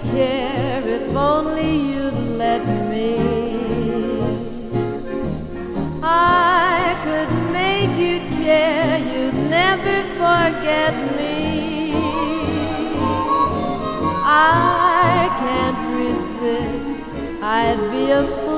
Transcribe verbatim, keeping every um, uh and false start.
care if only you'd let me. I could make you care, you'd never forget me. I can't resist, I'd be a fool